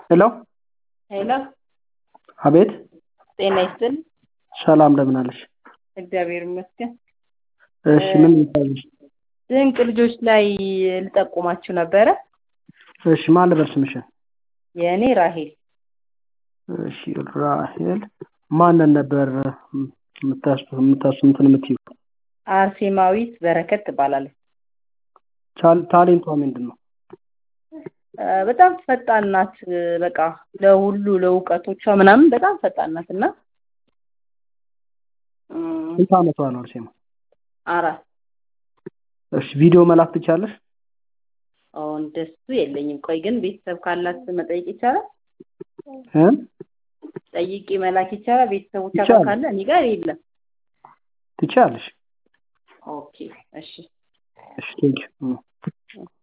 ሄሎ ሄሎ አቤት ጤና ይስጥልኝ። ሰላም እንደምን አለሽ? እግዚአብሔር ይመስገን። እሺ ምን ይባላል? ድንቅ ልጆች ላይ ልጠቁማችሁ ነበረ። እሺ ማን ልበል ስምሽን? የእኔ ራሄል። እሺ ራሄል ማንን ነበር እንትን የምትይው? አርሴማዊት በረከት ትባላለች። ታሌንቷ ምንድነው? በጣም ፈጣን ናት። በቃ ለሁሉ ለእውቀቶቿ ምናምን በጣም ፈጣን ናት እና ስንት ዓመቷ ነው አርሴማ? 4 እሺ ቪዲዮ መላክ ትቻለሽ? እንደሱ የለኝም። ቆይ ግን ቤተሰብ ካላት መጠየቅ ይቻላል? ጠይቄ መላክ ይቻላል? ቤተሰቦቿ ጋር ካለ እኔ ጋር የለም። ትቻለሽ? ኦኬ እሺ እሺ ቴንክ ዩ